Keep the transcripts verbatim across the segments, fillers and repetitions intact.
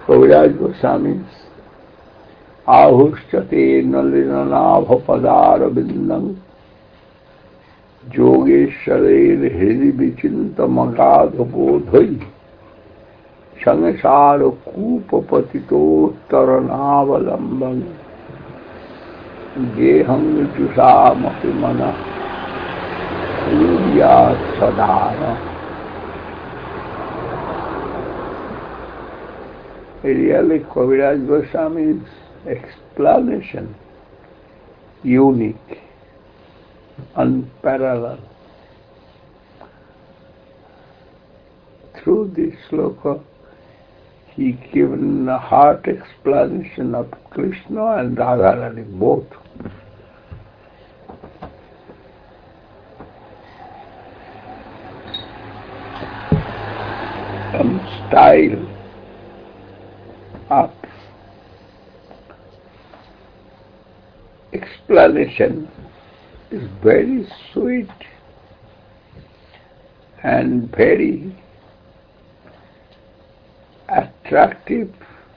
Kaviraj Goswami's Ahushchate Nalinanabha Padarabindam Yogeshwarer Hiri Vichinta Magadha Bodhai Sangasara Kupa Patito Taranavalamban Gehang Jusamapi Mana Uriyat Sadhana. Really, Kaviraj Goswami's explanation unique, unparalleled. Through this sloka, he given a heart explanation of Krishna and Radharani both. Some style of explanation is very sweet and very attractive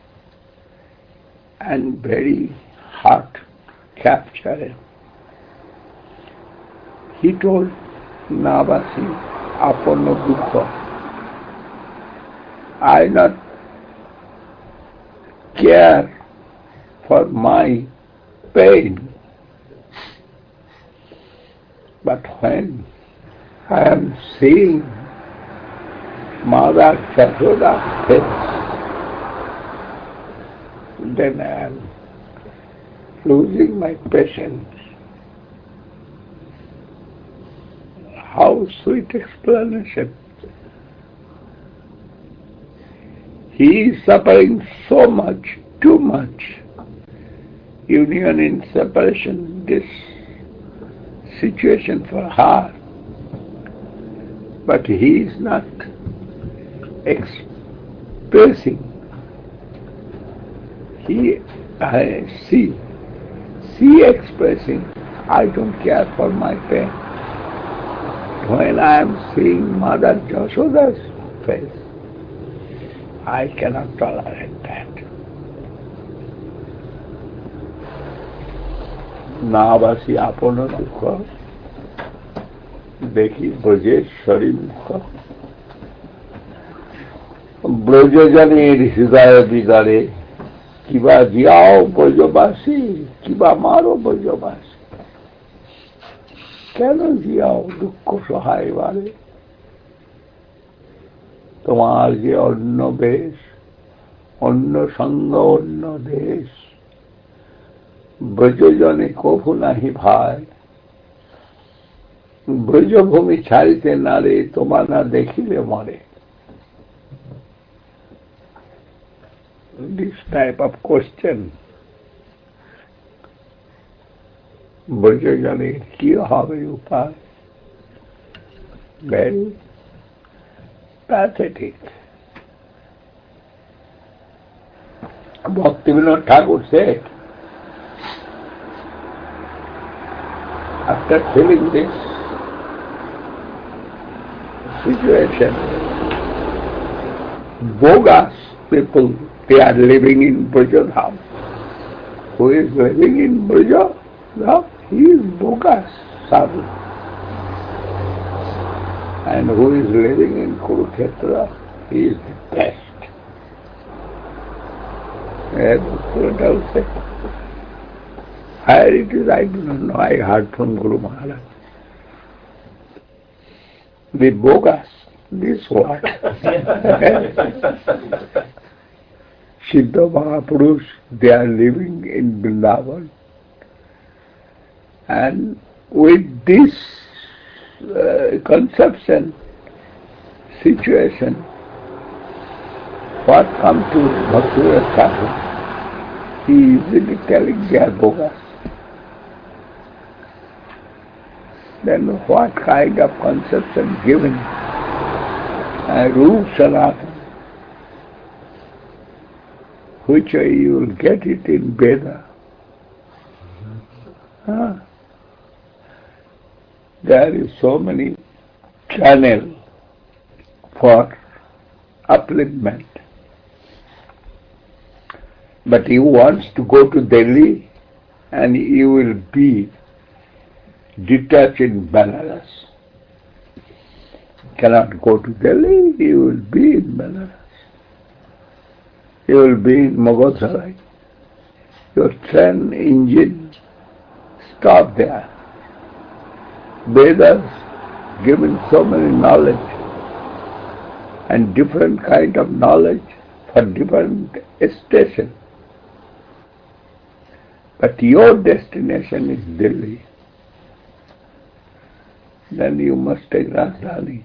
and very heart capturing. He told Navasi Apano Dukha, I not care for my pain, but when I am seeing Mother Yashoda's face, then I am losing my patience. How sweet explanation. He is suffering so much, too much. Union in separation, this situation for her. But he is not expressing. He, I see, see expressing, I don't care for my pain. When I am seeing Mother Yashoda's face, I cannot tolerate that. Navasi Apano Dukha Dekhi Brajeshwari Mukha Brajajanir Hridaya Bigare Kiba Jiyao Brajabasi Kiba Maro Brajabasi Keno Jiyao Dukho Sahai Vare তোমার যে অন্য বেশ, অন্য সঙ্গ, অন্য দেশ, ব্রজজনে কভু নাহি ভাই, ব্রজভূমি ছাড়িতে নারে, তোমা না দেখিলে মরে. This type of question, ব্রজজনে কি হবে উপায়? Very pathetic. Bhaktivinoda Thakur said, after feeling this situation, bogus people, they are living in Brajadham. Who is living in Brajadham? He is bogus sadhu. And who is living in Kurukshetra, he is the best. As Guru said, where it is, I do not know. I heard from Guru Maharaj. The bogus, this what? Siddha Mahapurush, they are living in Vrindavan. And with this Uh, conception, situation, what comes to Bhaktivinoda Thakur, he is really telling they are bogus. Then what kind of conception given? Uh, Roop Sanatana, which way you will get it in Veda. Huh? There is so many channel for upliftment. But you want to go to Delhi and you will be detached in Benares. Cannot go to Delhi, you will be in Benares. You will be in Mughal Sarai. Your train engine stop there. Vedas given so many knowledge and different kind of knowledge for different station. But your destination is Delhi. Then you must take Rajdhani.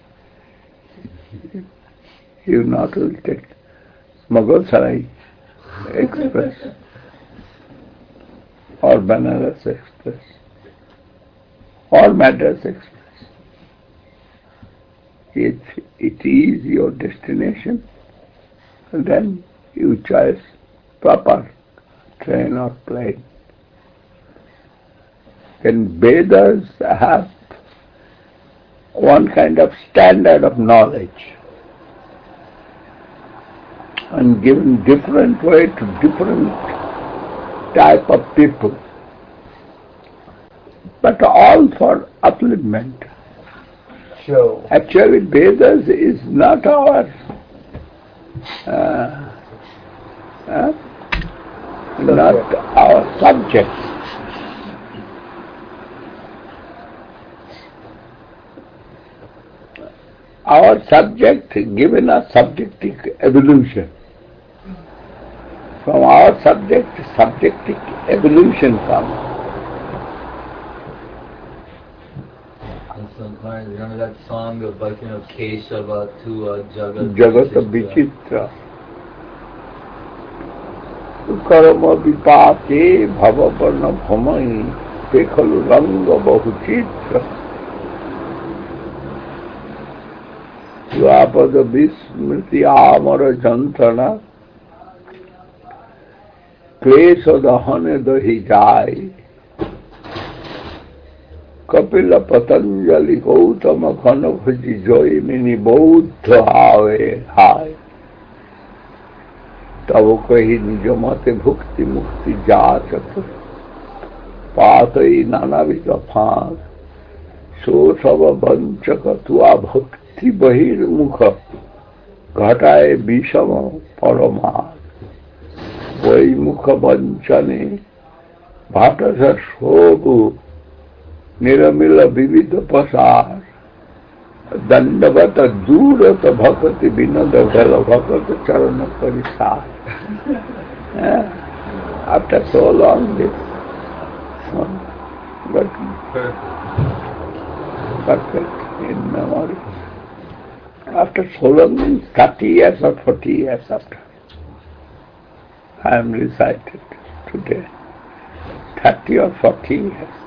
You not will take Mughal Sarai Express or Banaras Express or Madras Express. If it is your destination, then you choose proper train or plane. Then Vedas have one kind of standard of knowledge and given different way to different type of people, but all for upliftment. Sure. Actually, Vedas is not our uh, uh, not our subject. Our subject given a subjective evolution. From our subject, subjective evolution comes. Remember that song of like, you know, Keshava to uh, Jagat Jagata Vichitra. Karma vipake bhavaparna bhamai tekhalu ranga bahuchitra. Swapada vismriti amara jantrana klesha dahane dahi jai. Kapila Patanjali Gautama Khanabhaji Joimini Bauddha Have Hai Tavo Kahi Nijamate Bhukti Mukti Jachata Patai Nanavita Phas So Sava Vanchaka Tua Bhakti Bahir Mukha Ghataye Bishama Paramad Vai Mukha Vanchane Bhatasa Shobu Niramila Vividha Pasar Dandavata Durata Bhakati Vinada Vela Bhakata Charana Parisar. After so long this but perfect in memory. After so long means thirty years or forty years after I am recited today. Thirty or forty years.